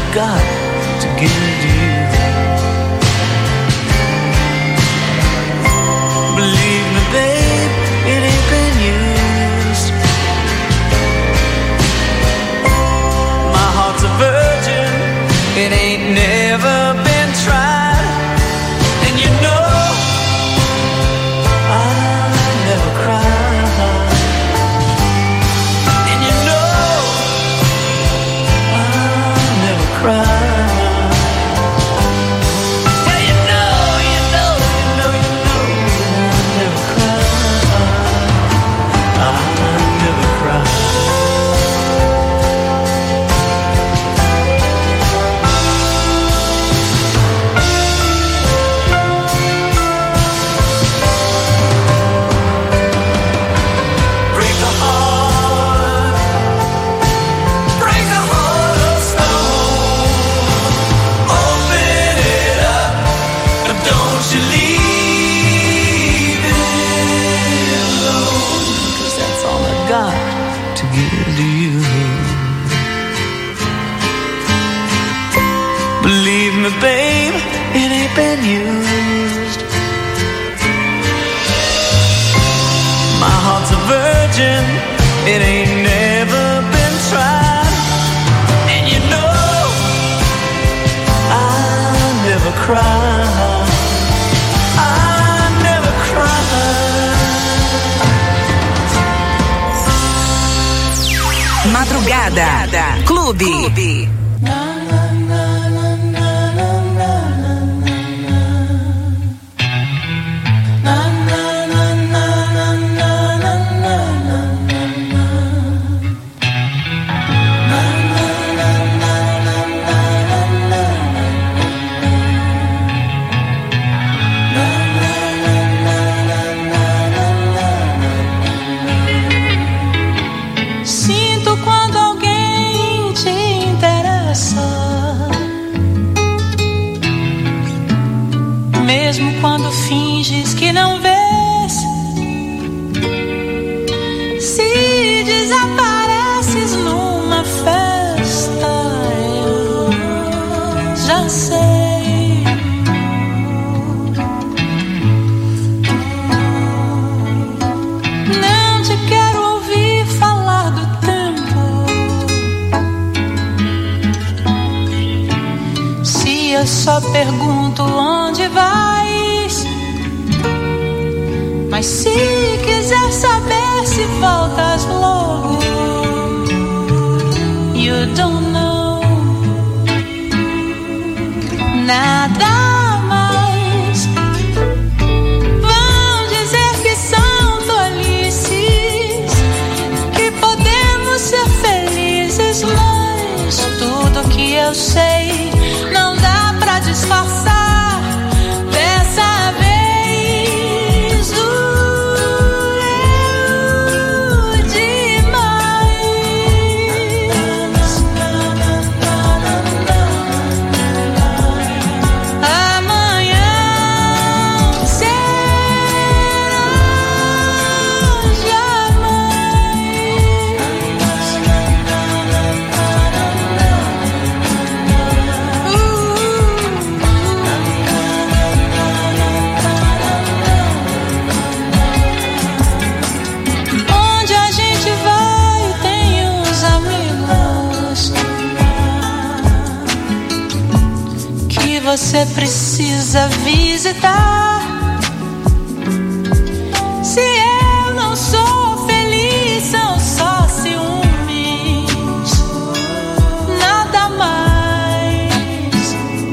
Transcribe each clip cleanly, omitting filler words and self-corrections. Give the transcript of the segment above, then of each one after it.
got to give to you. Believe me, babe, it ain't been used. My heart's a virgin, it ain't never been tried. And you know I'll never cry. And you know I'll never cry. Believe me, babe, it ain't been used. My heart's a virgin, it ain't never been tried. And you know I'll never cry. I'll never cry. Madrugada Clube. Quando finges que não vês, se desapareces numa festa, eu já sei. Não te quero ouvir falar do tempo. Se eu só pergunto onde vai. Mas se quiser saber se voltas logo, you don't know nada mais. Vão dizer que são tolices, que podemos ser felizes, mas tudo que eu sei não dá pra disfarçar. Dessa vez você precisa visitar. Se eu não sou feliz, são só ciúmes, nada mais.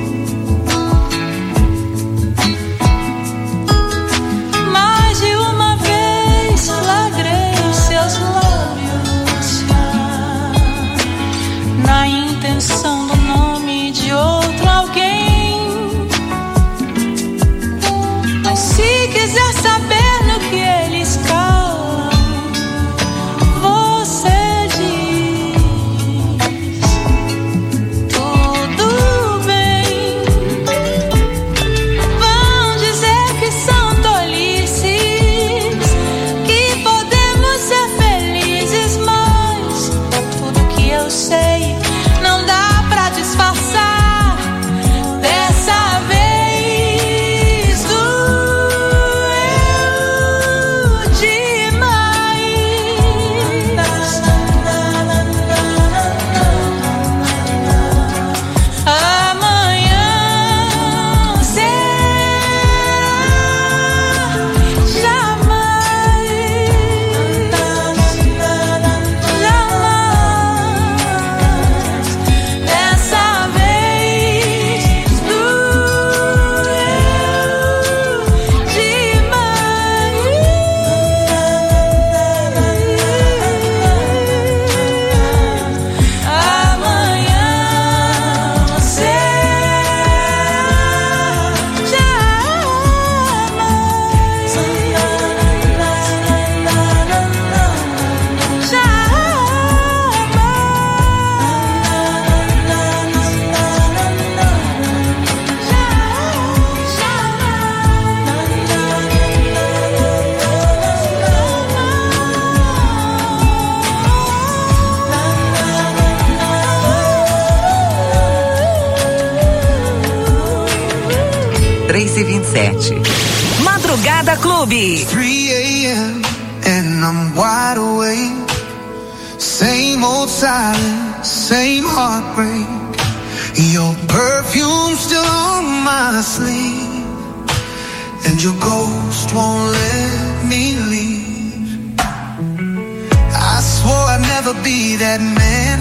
Mais de uma vez flagrei seus lábios na intenção do nome de outro alguém. Se quiser saber no que eles calam, você diz tudo bem. Vão dizer que são tolices, que podemos ser felizes, mas tudo que eu sei não dá pra 3h27. Madrugada Clube. 3 a.m. and I'm wide awake. Same old silence, same heartbreak. Your perfume still on my sleeve, and your ghost won't let me leave. I swore I'd never be that man,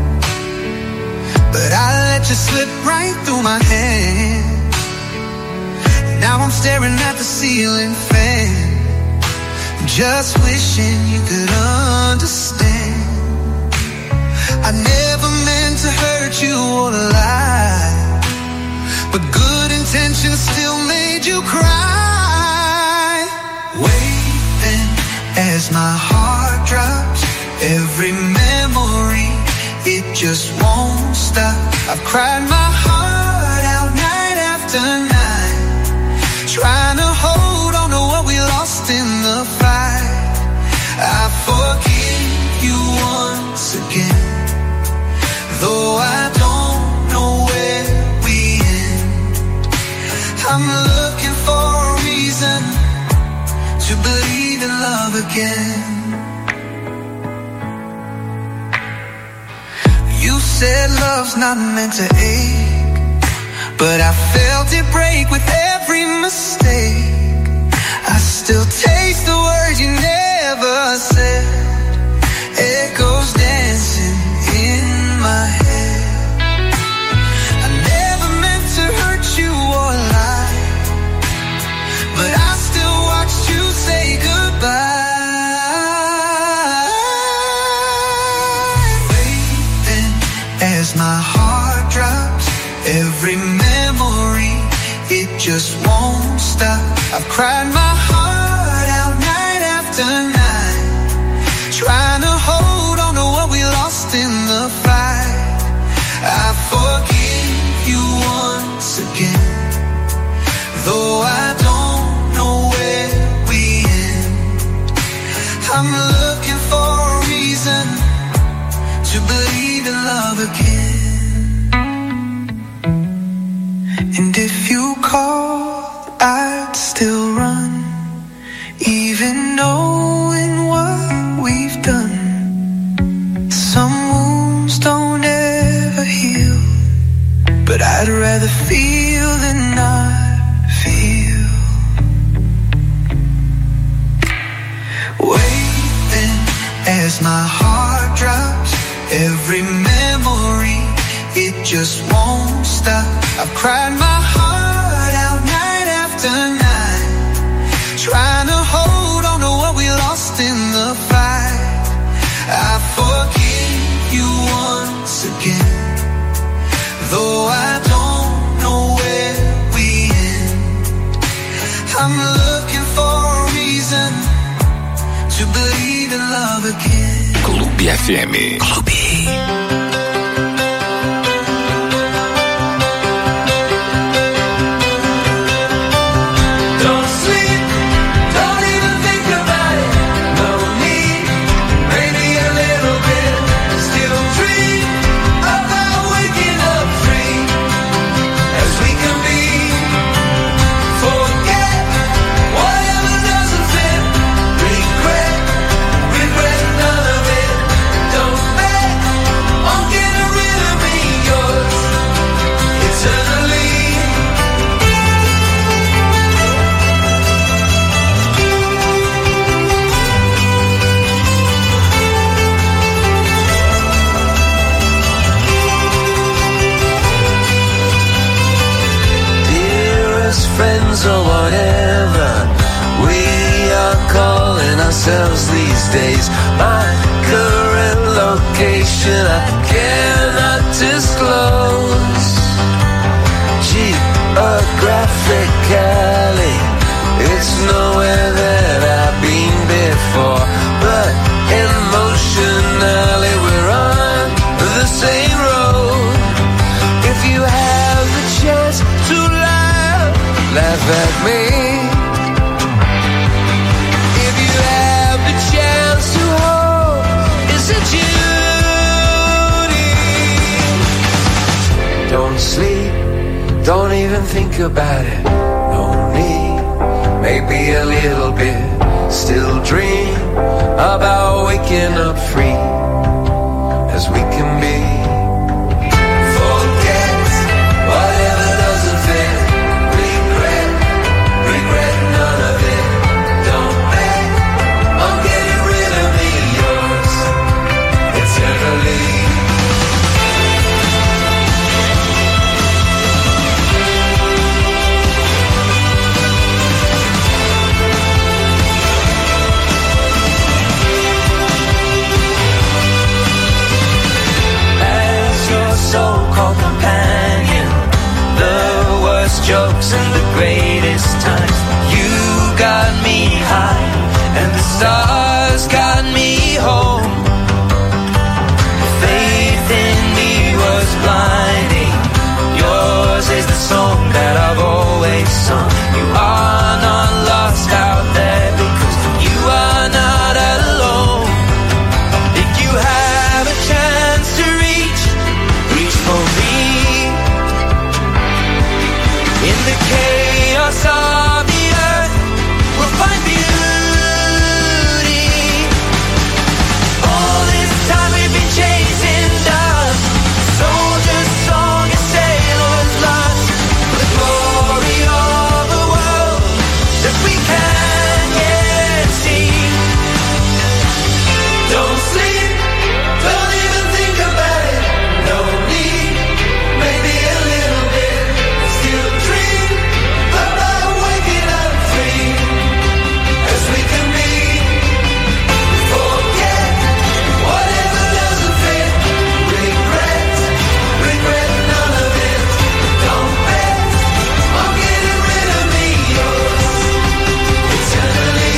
but I let you slip right through my hands. Now I'm staring at the ceiling fan, just wishing you could understand. I never meant to hurt you or lie, but good intentions still made you cry. Waiting as my heart drops, every memory, it just won't stop. I've cried my heart out night after night, trying to hold on to what we lost in the fight. I forgive you once again, though I don't know where we end. I'm looking for a reason to believe in love again. You said love's not meant to ache, but I felt it break with every mistake. I still taste the words you never said, echoes dancing in my head. I never meant to hurt you or lie, but I still watched you say goodbye. Waiting as my heart drops, every memory, it just won't stop. I've cried my heart out night after night, trying to hold on to what we lost in the fight. I forgive you once again, though I don't know where we end. I'm looking for a reason to believe in love again. And if you call, I'd still run, even knowing what we've done. Some wounds don't ever heal, but I'd rather feel than not feel. Waiting as my heart drops, every memory, it just won't stop. I've cried my heart out night after night, trying to hold on to what we lost in the fight. I forgive you once again, though I don't know where we end. I'm looking for a reason to believe in love again. Clube FM. Clube. Or whatever we are calling ourselves these days. My current location I cannot disclose. Geographically, it's nowhere that I've been before, but emotionally we're on the same road. If you have the chance to laugh at me, if you have the chance to hold, is it you? Don't sleep, don't even think about it. maybe a little bit. Still dream about waking up free as we can be. Forget whatever doesn't fit. Regret none of it. Don't bet on getting rid of me, yours eternally. So-called companion, the worst jokes and the greatest times. You got me high and the stars got me home. Faith in me was blinding. Yours is the song that I've always sung. You are not lost out there because you are not alone. If you have a chance to reach for me in the chaos of the earth, we'll find beauty. All this time we've been chasing dust, soldier's song and sailor's lust, the glory of a world that we can yet see. Don't sleep, don't even think about it. No need, maybe a little bit. Still dream about waking up free as we can be. Forget whatever doesn't fit. Regret none of it. Don't bet on getting rid of me, yours eternally.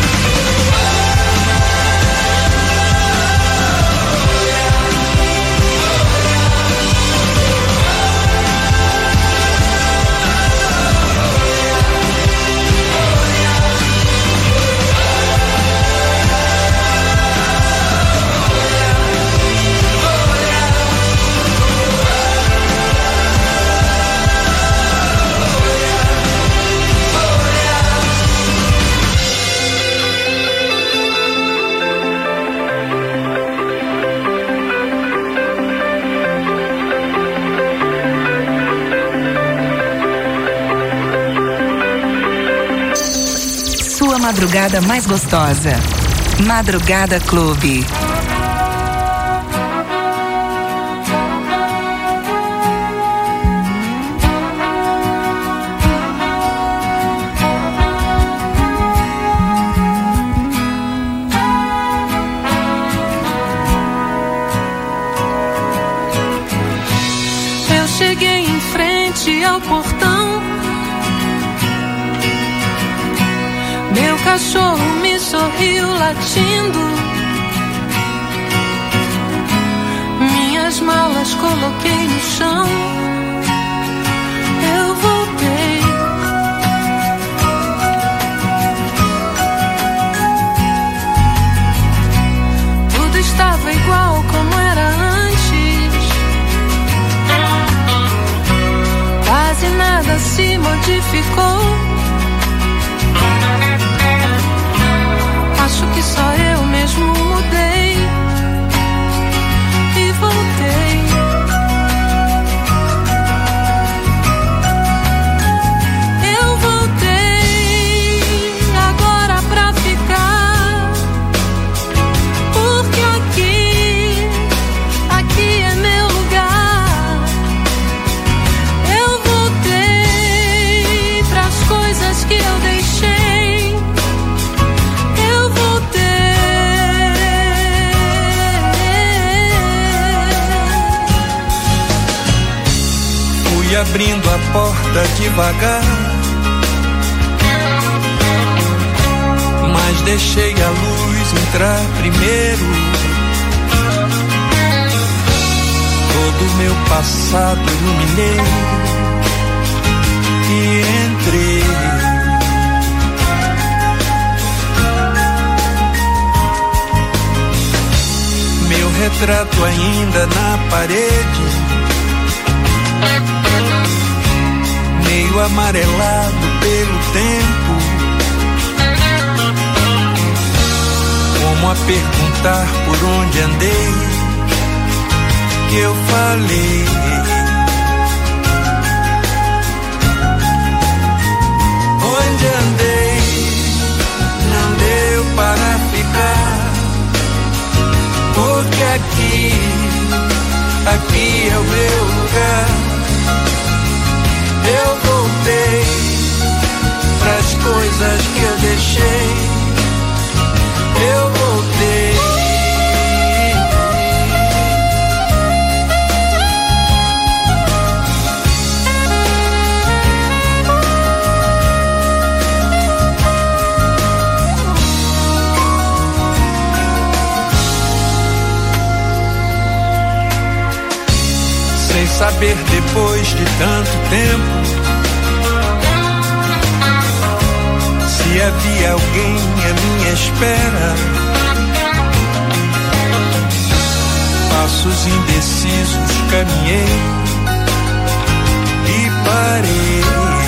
Sua madrugada mais gostosa. Madrugada Clube. Eu cheguei em frente ao portão. Meu cachorro me sorriu latindo. Minhas malas coloquei no chão. Eu voltei. Tudo estava igual como era antes. Quase nada se modificou. Acho que só eu mesmo mudei e voltei. Eu voltei agora pra ficar, porque aqui é meu lugar. Eu voltei pras coisas que eu deixei. Fui abrindo a porta devagar, mas deixei a luz entrar primeiro. Todo meu passado iluminei e entrei. Meu retrato ainda na parede, meio amarelado pelo tempo. como a perguntar por onde andei, que eu falei. Onde andei, não deu para ficar, porque aqui é o meu lugar. Eu voltei pras coisas que eu deixei, eu voltei. Sem saber depois de tanto tempo se havia alguém à minha espera. Passos indecisos caminhei e parei.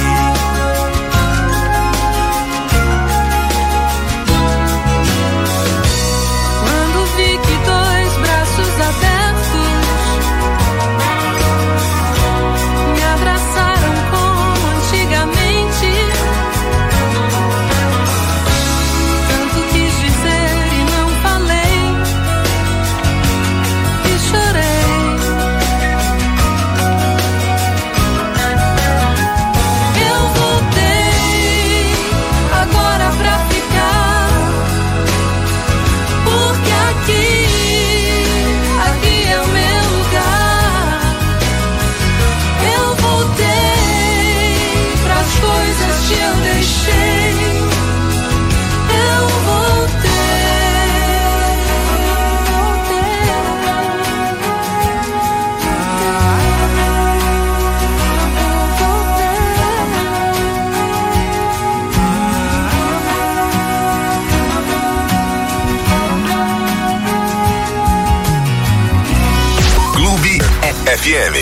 Quando vi que dois braços abertos me abraçaram como antigamente, tanto quis dizer e não falei, e chorei. Eu voltei agora pra ficar, porque aqui é o meu lugar. Eu voltei pras coisas que eu deixei. Eu Clube FM.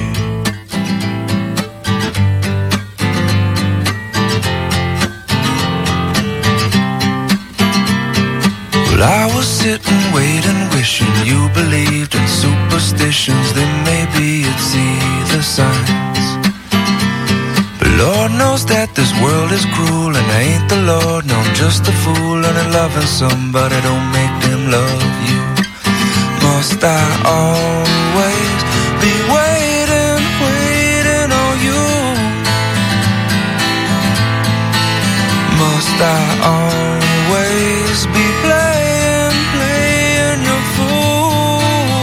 Well, I was sitting, waiting, wishing you believed in superstitions. Then maybe you'd see the signs. But Lord knows that this world is cruel, and I ain't the Lord, no, I'm just a fool. And loving somebody don't make them love you. Must I always be waiting, waiting on you? Must I always be playing, playing your fool?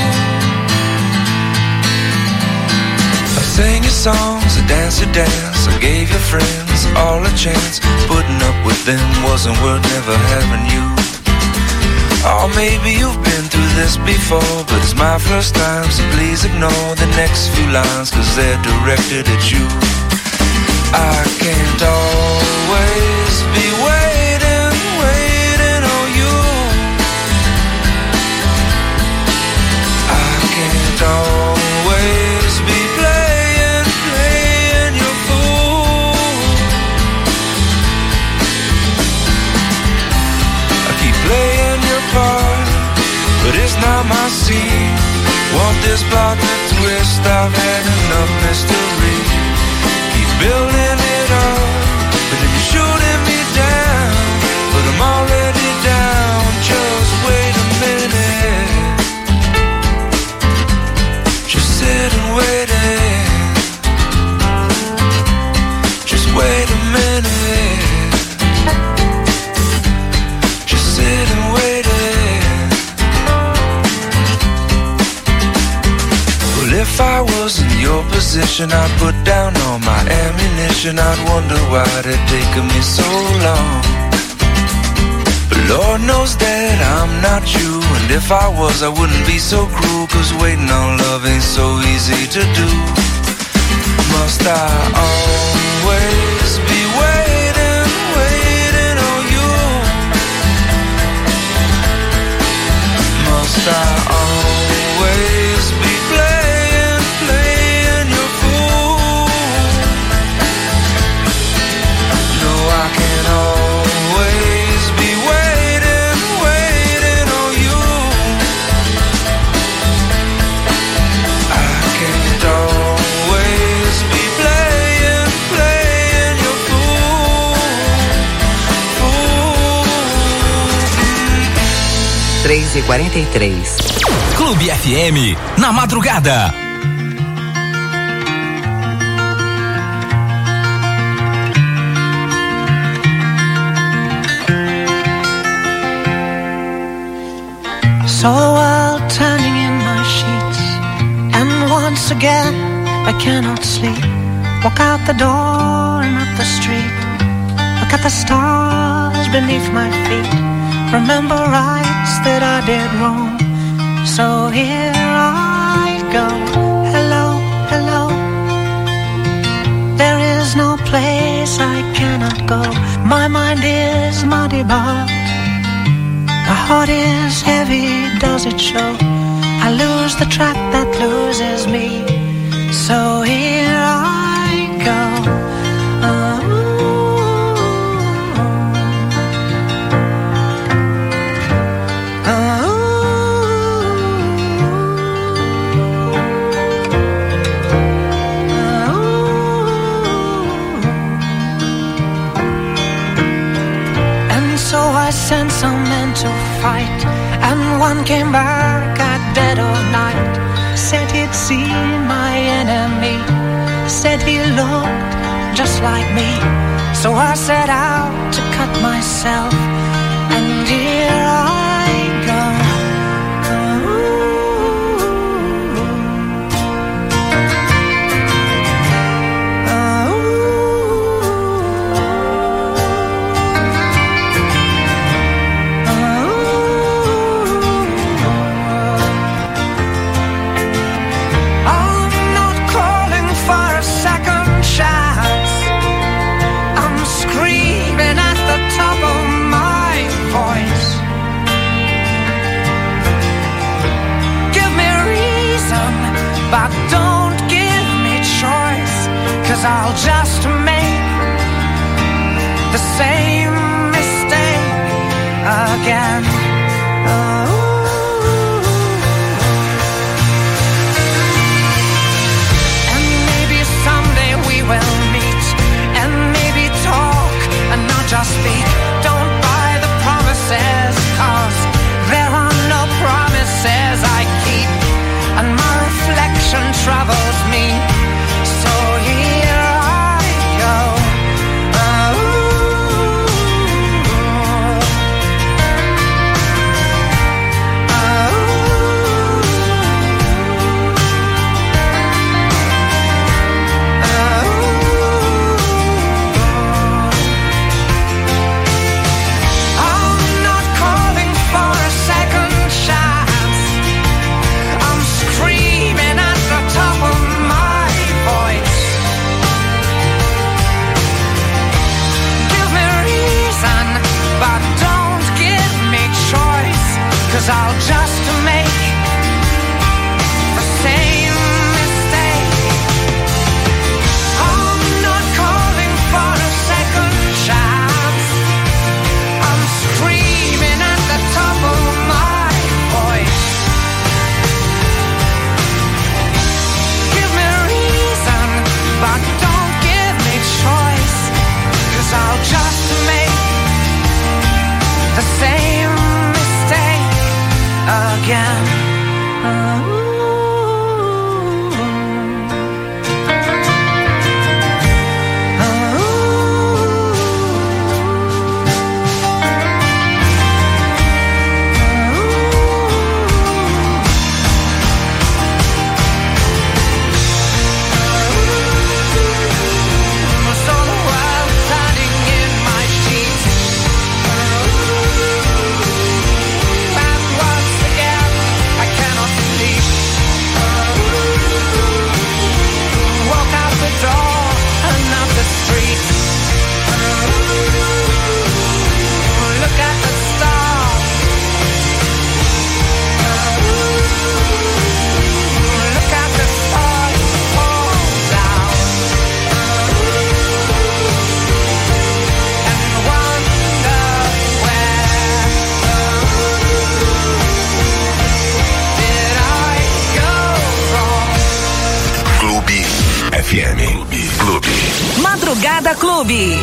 I sang your songs, I danced your dance, I gave your friends all a chance. Putting up with them wasn't worth never having you. Oh, maybe you've been through this before, but it's my first time, so please ignore the next few lines, 'cause they're directed at you. I can't always be waiting, waiting on you. I can't always be playing, playing your fool. I keep playing your part, but it's not my scene. Want this plot to twist, I've had enough mystery. Keep building it up, but then you're shooting me down. But I'm already down, just wait a minute. Just sit and wait it. Just wait a minute. Just sit and wait it. Well, if I was in your position, I'd put down all my ammunition. I'd wonder why it taken me so long. But Lord knows that I'm not you, and if I was, I wouldn't be so cruel, 'cause waiting on love ain't so easy to do. Must I always be waiting, waiting on you? Must I always be playing, playing your fool? No, I can't always be waiting, waiting 3h43. Clube FM, na madrugada. Saw the world turning in my sheets, and once again I cannot sleep. Walk out the door and up the street, look at the stars beneath my feet. Remember rights that I did wrong, so here I go. Hello, hello. There is no place I cannot go. My mind is muddy, but my heart is heavy, does it show? I lose the track that loses me, so here I go. And so I sent some men to fight, and one came back at dead of night. Said he'd seen my enemy, said he looked just like me. So I set out to cut myself, and here I go. But don't give me choice, 'cause I'll just make the same mistake again. And maybe someday we will meet, and maybe talk and not just speak. Don't buy the promises, 'cause there are no promises I keep. And my reflection troubles me, so here I go. I'm not calling for a second chance. I'm screaming at the top of my voice. Give me reason, but don't give me choice, 'cause I'll just make the same mistake. I'm not calling for a second chance. I'm screaming at the top of my voice. Give me reason, but don't give me choice, 'cause I'll just make the same mistake again. So the world turning in my sheets, and once again I cannot sleep. Walk out the door and up the street. Look at the stars. Look at the stars fall down. And wonder where did I go wrong? Clube FM. Clube. Madrugada Clube.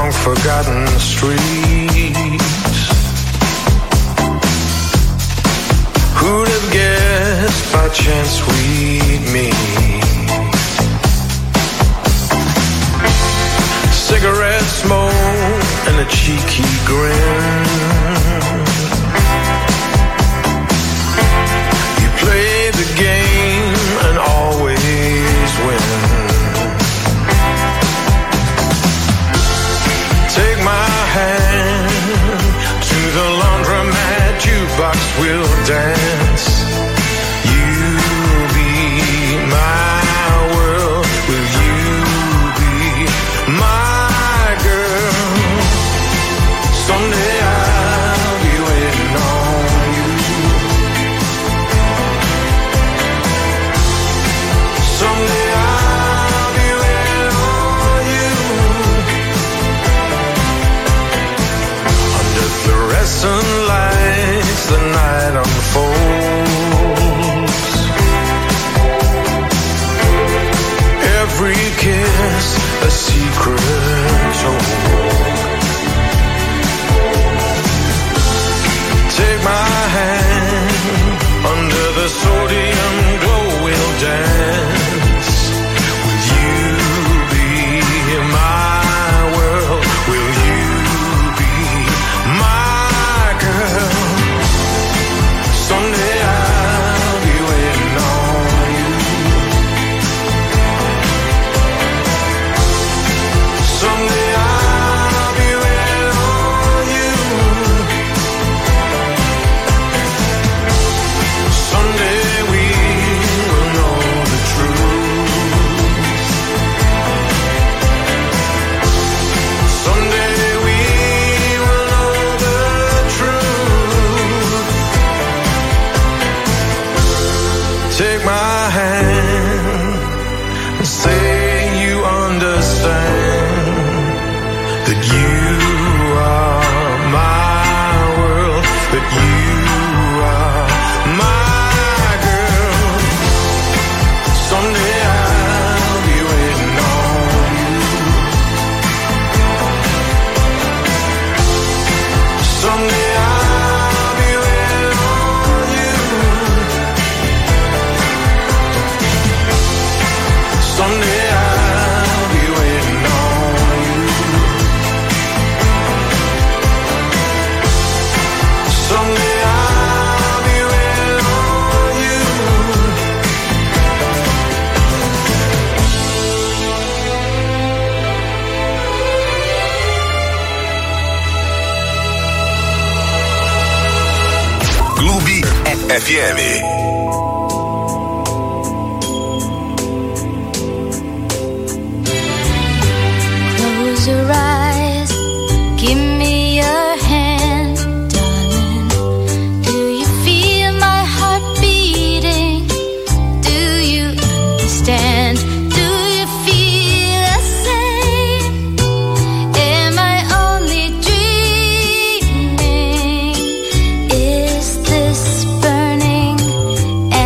long-forgotten streets. Who'd have guessed by chance we'd meet? Cigarette smoke and a cheeky grin. You play the game and always win. Take my hand to the laundromat, jukebox will dance. You'll be my world, will you be my girl? Someday I'll be waiting on you. Someday I'll be waiting on you. Under fluorescent lights, the night unfolds. Every kiss a secret told. Take my hand, under the sodium glow we'll dance. Will you be my world? Will you be my girl? Someday I'll be waiting on you. Someday I'll be waiting on you. Someday we will know the truth. Someday we will know the truth. Take my hand and say you understand that you are my world, that you are my girl. Someday I'll be waiting on you. Someday I'll be waiting on you. Someday I'll be waiting on you. Someday I'll be waiting on you. Clube FM. Close your eyes, give me your hand, darling. Do you feel my heart beating? Do you understand? Do you feel the same? Am I only dreaming? Is this burning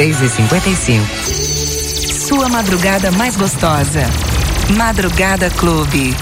3h55. Sua madrugada mais gostosa. Madrugada Clube.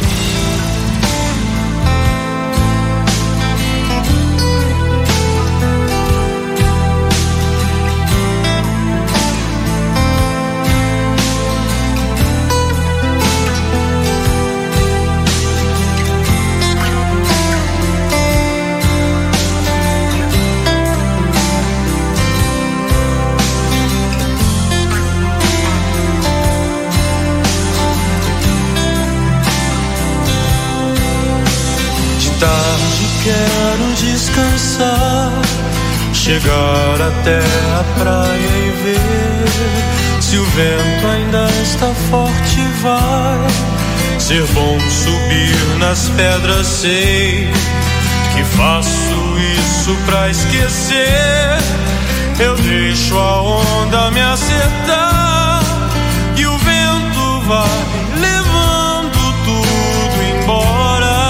Quero descansar, chegar até a praia e ver se o vento ainda está forte. Vai ser bom subir nas pedras. Sei que faço isso pra esquecer. Eu deixo a onda me acertar e o vento vai levando tudo embora.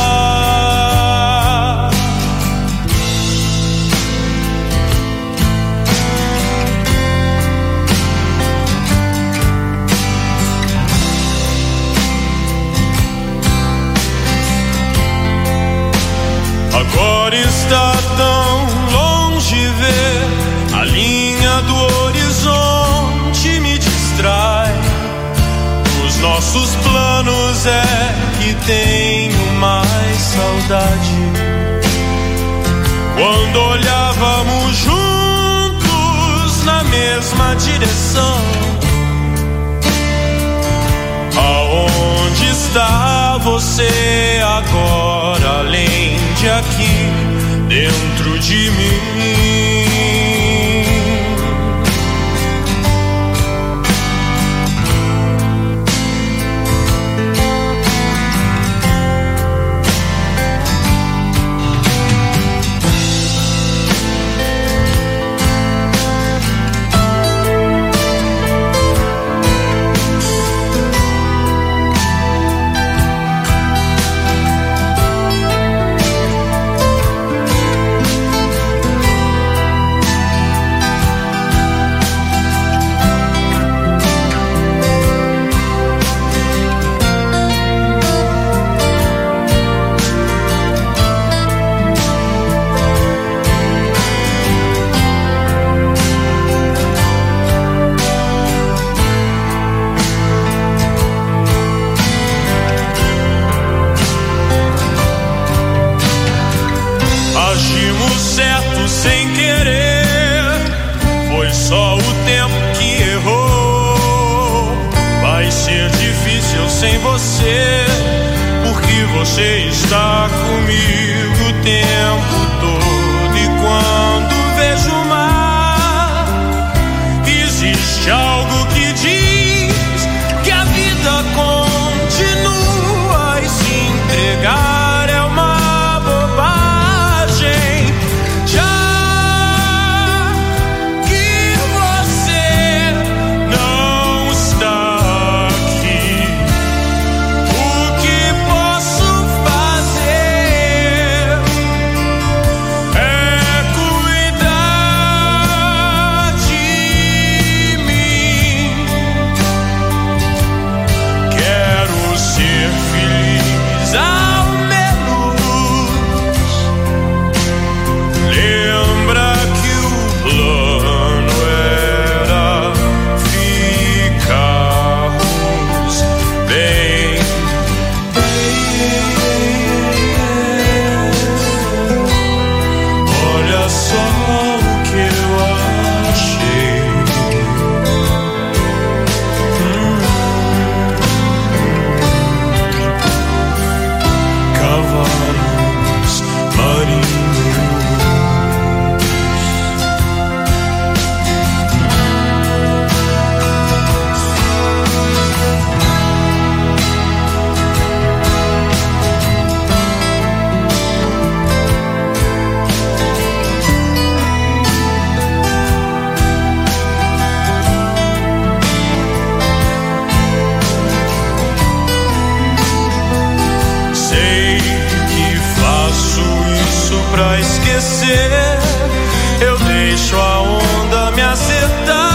Agora está tão longe ver a linha do horizonte me distrai. Os nossos planos é que tenho mais saudade. Quando olhávamos juntos na mesma direção. Aonde está você agora, além de aqui, dentro de mim? Sem você, porque você está comigo o tempo todo. E quando vejo o mar, existe algo que diz que a vida continua e se entregar é uma bobagem. Já que você não está aqui, pra esquecer, eu deixo a onda me acertar.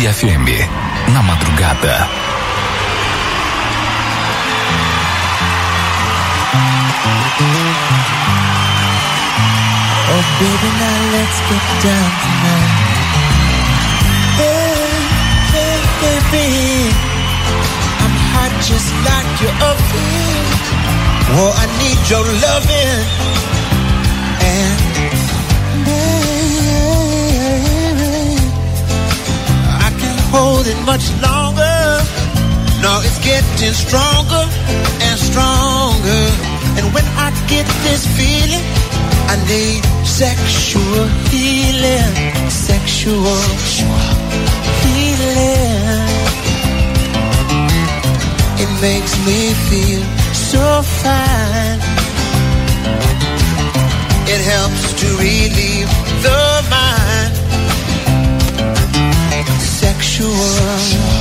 FM, na madrugada. Oh baby, now let's get down tonight. Hey, baby, I'm hot just like you're up here. Oh, I need your loving. And baby, I can't hold it much longer. No, it's getting stronger and stronger. And when I get this feeling, I need sexual healing, sexual healing. It makes me feel so fine. It helps to relieve the mind. Sexual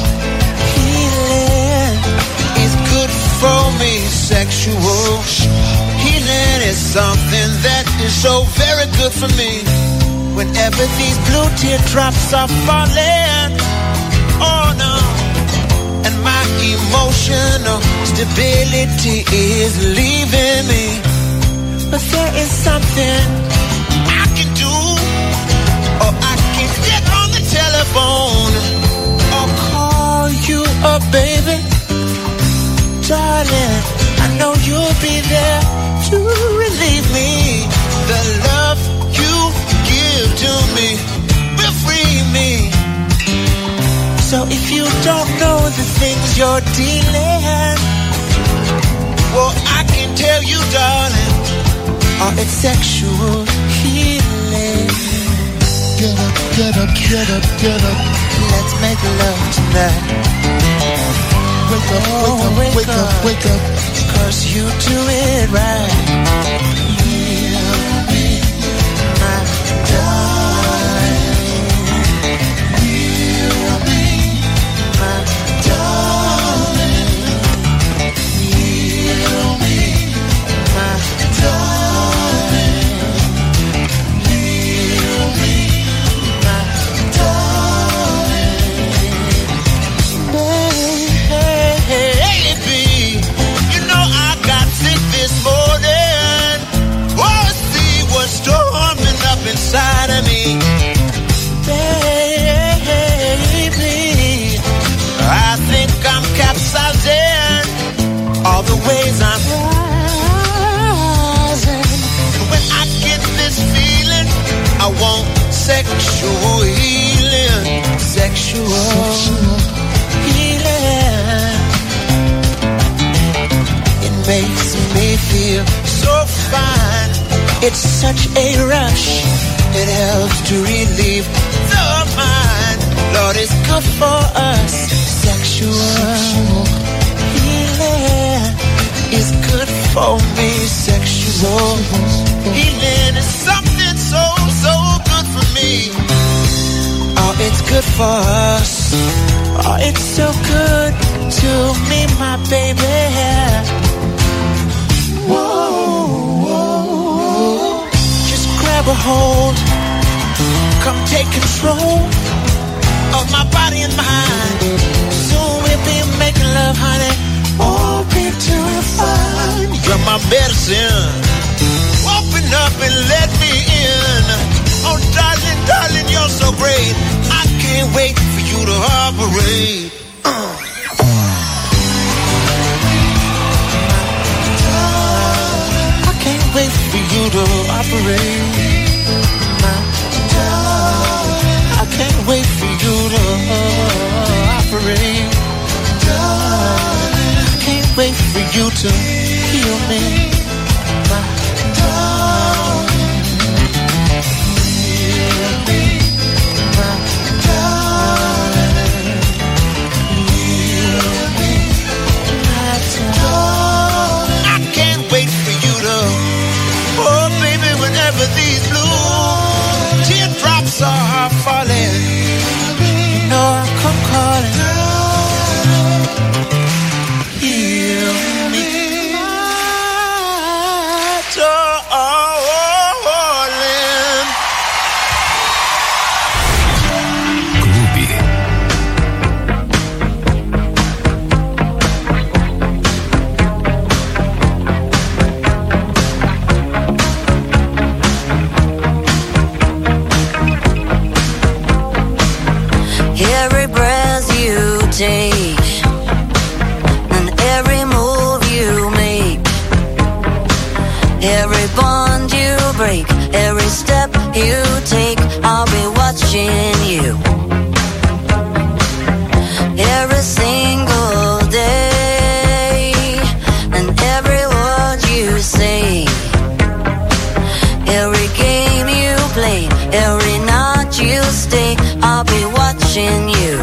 healing is good for me. Sexual healing is something that is so very good for me. Whenever these blue teardrops are falling, oh no, and my emotional stability is leaving me. But there is something I can do, or I can get on the telephone, or call you up, baby. Darling, I know you'll be there to relieve me. The love you give to me will free me. So if you don't know the things you're dealing, well, I can tell you, darling, oh, it's sexual healing. Get up, get up, get up, get up. Let's make love tonight. Wake up, wake up, wake up, wake up. 'Cause you do it right. Heal me, my darling. Heal me, my darling. Heal me, my darling. Heal me, my darling. Baby, you know I got sick this morning. Oh, see what's storming up inside of me. Baby, I think I'm capsizing. All the ways I'm rising. When I get this feeling, I want sexual healing. Sexual healing. It makes me feel so fine. It's such a rush. It helps to relieve the mind. Lord, it's good for us. Sexual healing is good for me. Sexual healing is something so, so good for me. Oh, it's good for us. Oh, it's so good to me, my baby. Whoa, whoa. Just grab a hold. Come take control of my body and mind. Soon we'll be making love, honey. Oh, be too fine. You're my medicine. Open up and let me in. Oh, darling, darling, you're so great. I can't wait for you to operate. I can't wait for you to operate. I can't wait for you to operate. I can't wait for you to heal me. My darling, heal me. My darling, heal me. My darling, I can't wait for you to, oh baby, whenever these blue teardrops are falling, you know I'll come calling. Heal me, watching you every single day, and every word you say, every game you play, every night you stay, I'll be watching you.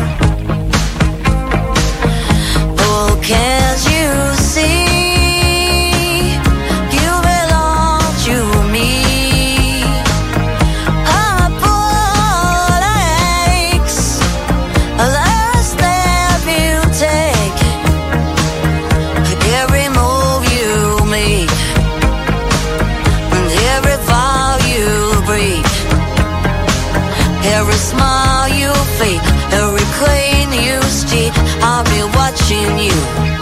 Oh, can't you see? I'll be watching you.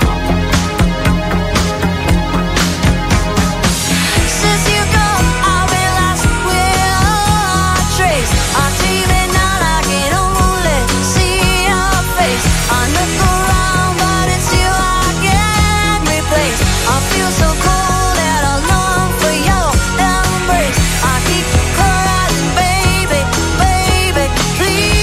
Since you go, I've been lost without a trace. On TV now I can only see your face. I look around but it's you I can't replace. I feel so cold that I long for your embrace. I keep crying, baby, baby, please.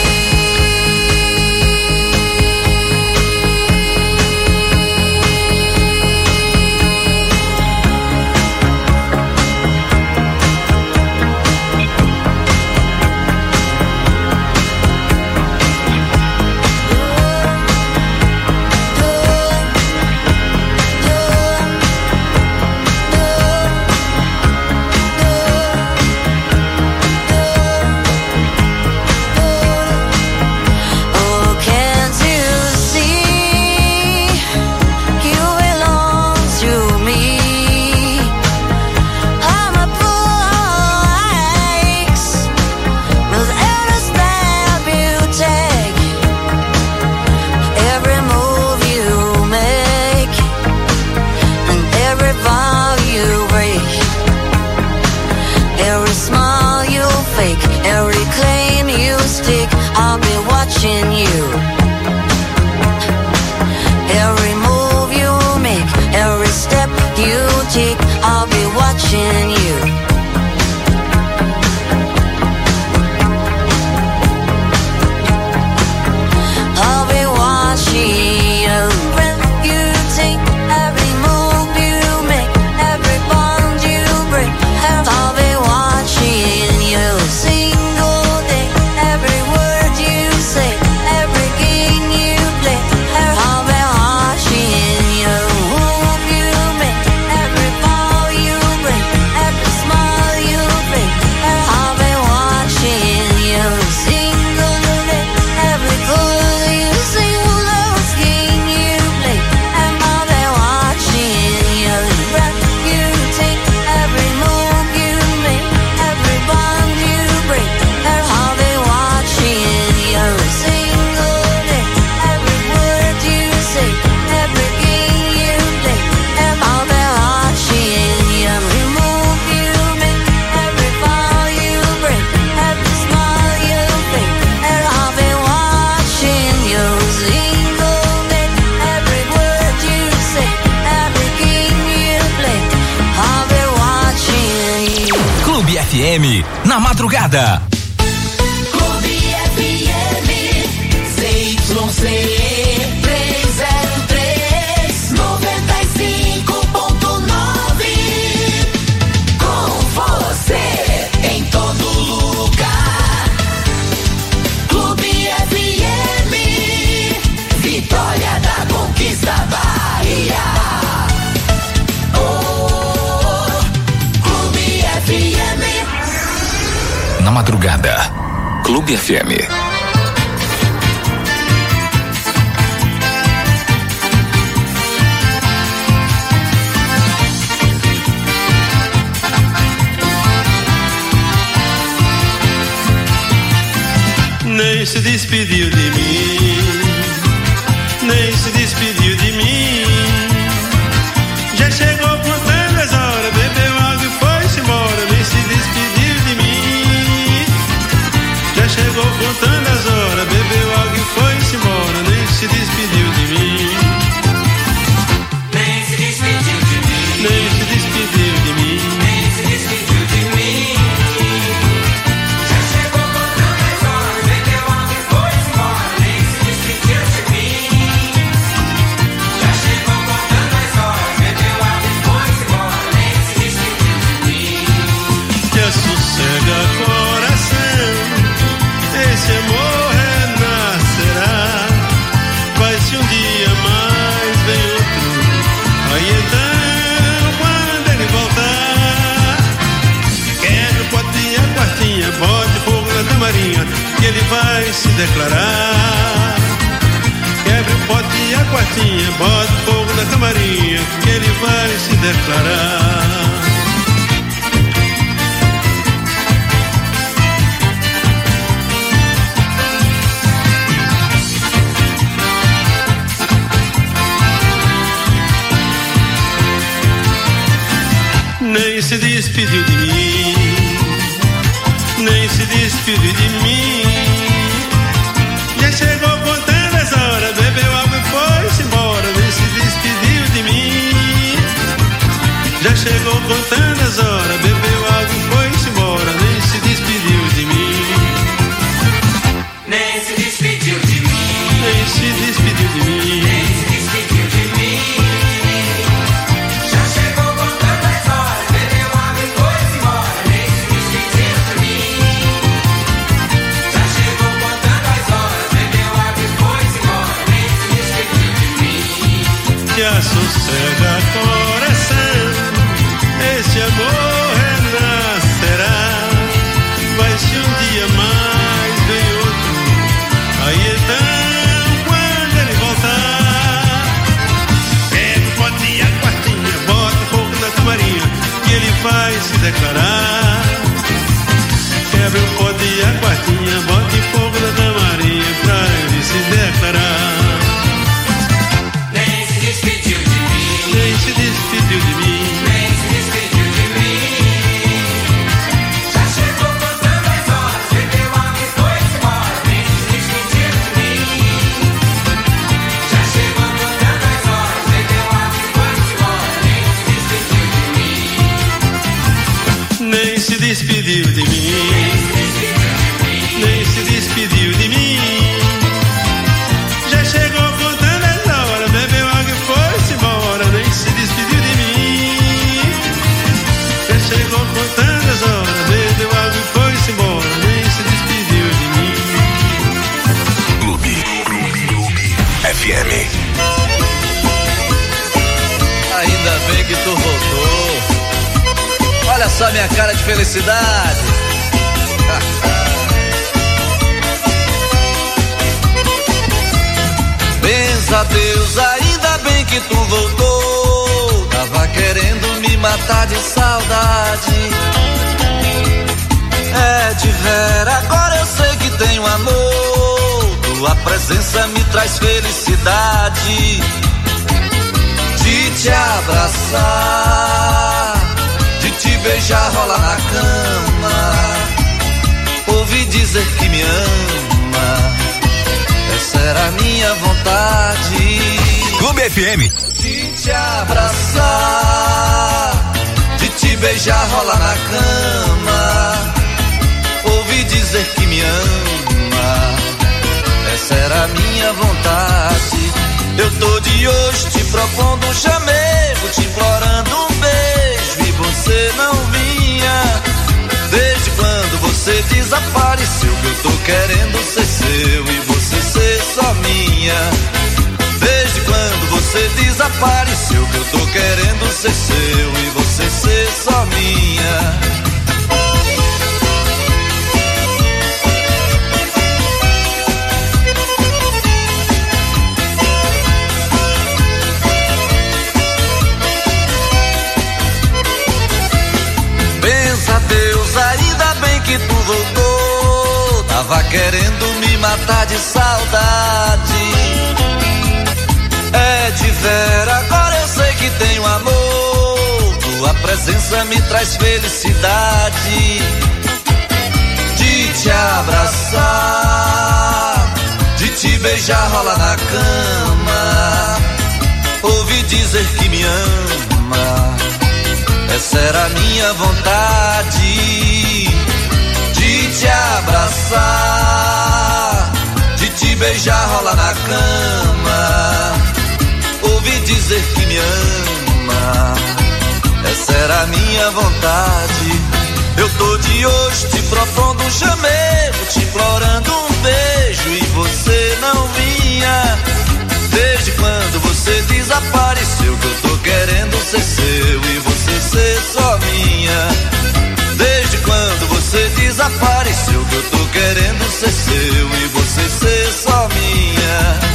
I'll be watching you. Every move you make, every step you take, I'll be watching you. I'll be watching you. When you take every move you make, every bond you break, I'll be watching you. Single day, every word you say, every game you play, I'll be watching you. Move you make, every fall you break, every smile you break, I'll be watching you. Single day, every clothes you sing, love game you play, and I'll be watching you. Breath you take, every move you make, every bond you break, I'll be watching you. Single day, every word you say, every game you play, I'll be watching you. Every move you make, every fall you break, every smile you fake, I'll be watching you. Single day, every word you say, every game you play, I'll be watching you. Clube FM, na madrugada. Clube FM, ZYC 303, 95.9. Com você em todo lugar. Clube FM, Vitória da Conquista, Bahia. Oh, Clube FM. Na madrugada. Clube FM. Nem se despediu de mim, nem se despediu de mim. Já chegou contando as horas, bebeu água e foi-se embora, nem se despediu de mim. Já chegou contando as horas, bebeu água e foi-se embora, nem se despediu de mim. Nem se despediu de mim, nem se despediu de mim, nem se despediu de mim. Já chegou contando as vai se declarar. Quebre o pote e a quartinha, bota fogo na camarinha, que ele vai se declarar. Nem se despediu de mim, nem se despediu de mim. Já chegou contando as horas, bebeu água e foi-se embora. Nem se despediu de mim. Já chegou contando as horas, bebeu água e foi-se embora. Nem se despediu de mim. Nem se despediu de mim. Nem se despediu de mim. Nem se despediu de mim. Já chegou contando as horas, bebeu água e foi-se embora. Nem se despediu de mim. Já chegou contando as horas, bebeu água e foi-se embora. Nem se despediu de mim. Que assossega coração, esse amor renascerá. Vai se um dia mais vem outro, aí então quando ele voltar, pega o pote e a quartinha, bota fogo na camarinha, que ele vai se declarar. Quebra o pote e a quartinha, bota fogo na camarinha, pra ele se declarar. Nem se despediu de mim. Nem se despediu de mim. Nem se despediu de mim. Já chegou contando as horas, bebeu água e foi-se embora. Nem se despediu de mim. Já chegou contando as horas, bebeu água e foi-se embora. Nem se despediu de mim. Nem se despediu de mim. Nem se despediu de mim. Já chegou contando as horas, bebeu água e foi-se embora. Nem se despediu de mim. Já chegou contando as horas, bebeu água e foi-se embora. Nem se despediu de mim. Clube FM. Ainda bem que tu voltou. Olha só minha cara de felicidade. Benza a Deus, ainda bem que tu voltou. Tava querendo me matar de saudade. É de vera, agora eu sei que tenho amor. Tua presença me traz felicidade. De te abraçar, de te beijar, rolar na cama, ouvi dizer que me ama, essa era a minha vontade. Clube FM. De te abraçar, de te beijar, rolar na cama, ouvi dizer que me ama, essa era a minha vontade. Eu tô de hoje te propondo um chamego, te implorando um beijo e você não vinha. Desde quando você desapareceu, que eu tô querendo ser seu e você ser só minha. Desde quando você desapareceu, que eu tô querendo ser seu e você ser só minha. Deus, ainda bem que tu voltou. Tava querendo me matar de saudade. É de vera, agora eu sei que tenho amor. Tua presença me traz felicidade. De te abraçar, de te beijar, rolar na cama, ouvi dizer que me ama, essa era a minha vontade. De te abraçar, de te beijar, rolar na cama, ouvi dizer que me ama, essa era a minha vontade. Eu tô de hoje te propondo um chamego, te implorando um beijo e você não vinha. Desde quando você desapareceu, que eu tô querendo ser seu e você ser só minha. Desde quando você desapareceu, que eu tô querendo ser seu e você pode ser só minha.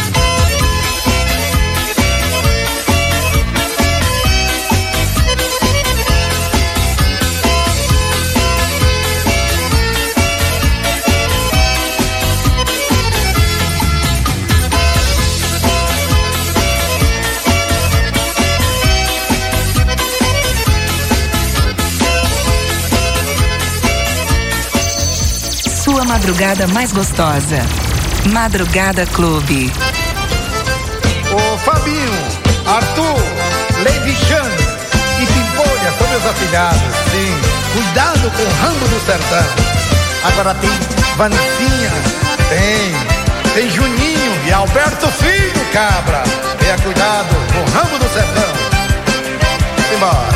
Sua madrugada mais gostosa. Madrugada Clube. Ô Fabinho, Arthur, Lady Chan e Pimpolha são meus afilhados, sim. Cuidado com o Rambo do Sertão. Agora tem Vanicinha, tem Juninho e Alberto Filho, cabra. Tenha cuidado com o Rambo do Sertão. Simbora.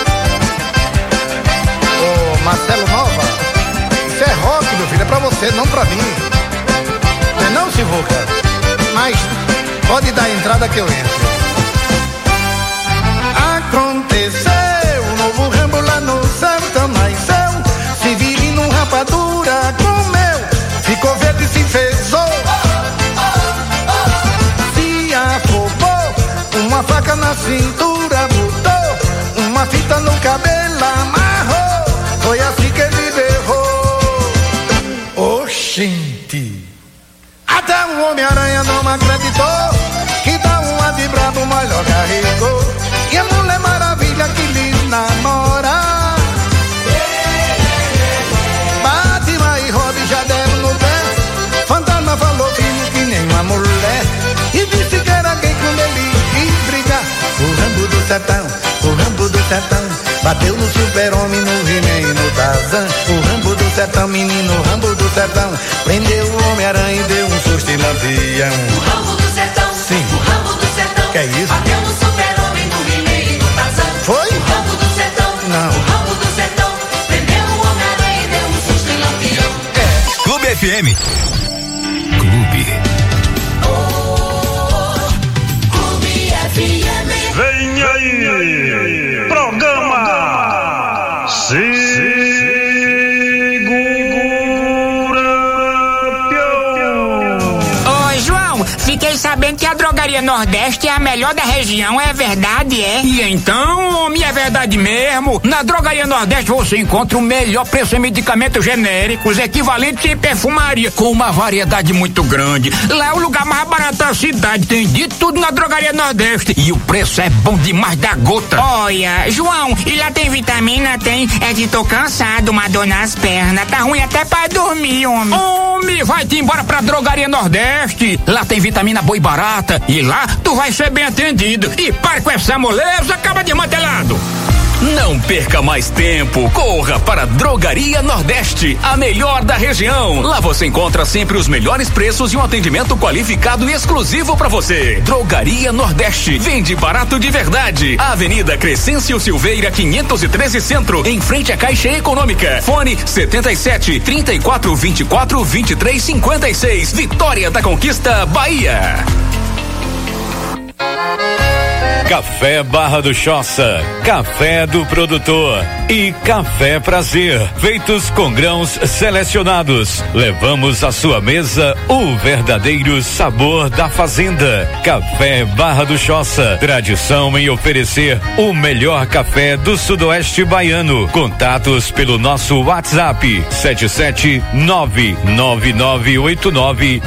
Ô Marcelo Nova, isso é rock, meu filho, é pra você, não pra mim. Não é não, Sivuca? Mas pode dar a entrada que eu entro. Aconteceu um novo Rambo lá no sertão, mas eu se vire num rapadura comeu, ficou verde e se enfesou. Se afobou, uma faca na cintura, botou uma fita no cabelo, amarrou. Foi assim que ele berrou. Oxente, até o Homem-Aranha não acreditou que dá uma de brabo, mas logo arregou. E a Mulher Maravilha que lhe namora, Batman e Robin já deram no pé. Fantasma falou que nem uma mulher e disse que era gay quando ele quis brigar. O Rambo do Sertão, o Rambo do Sertão, bateu no Super-Homem, no He-Man e no Tarzan. O Rambo do Sertão, menino Rambo do Sertão, prendeu o Homem-Aranha e deu um susto em Lampião. O Rambo do Sertão, sim. O Rambo do Sertão, que é isso? bateu no Super-Homem, no He-Man e no Tarzan. Foi? O Rambo do Sertão, não. O Rambo do Sertão, prendeu o Homem-Aranha e deu um susto em Lampião. Clube FM. Clube. Clube FM. Vem aí, programa Ô João, fiquei sabendo que a Drogaria Nordeste é a melhor da região, é verdade, é? E então, homem, é verdade mesmo. Na Drogaria Nordeste você encontra o melhor preço em medicamentos genéricos, equivalentes em perfumaria, com uma variedade muito grande. Lá é o lugar mais barato da cidade, tem de tudo na Drogaria Nordeste. E o preço é bom demais da gota. Olha, João, e lá tem vitamina? Tem. É que tô cansado, uma dor nas pernas. Tá ruim até pra dormir, homem. Homem, vai-te embora pra Drogaria Nordeste. Lá tem vitamina boa e barata. E lá tu vai ser bem atendido. E para com essa moleza, acaba desmantelado. Não perca mais tempo, corra para Drogaria Nordeste, a melhor da região. Lá você encontra sempre os melhores preços e um atendimento qualificado e exclusivo para você. Drogaria Nordeste, vende barato de verdade. Avenida Crescêncio Silveira 513 Centro, em frente à Caixa Econômica. Fone 77 34 24 23 56, Vitória da Conquista, Bahia. Café Barra do Choça, café do produtor e Café Prazer, feitos com grãos selecionados. Levamos à sua mesa o verdadeiro sabor da fazenda. Café Barra do Choça, tradição em oferecer o melhor café do sudoeste baiano. Contatos pelo nosso WhatsApp 7799989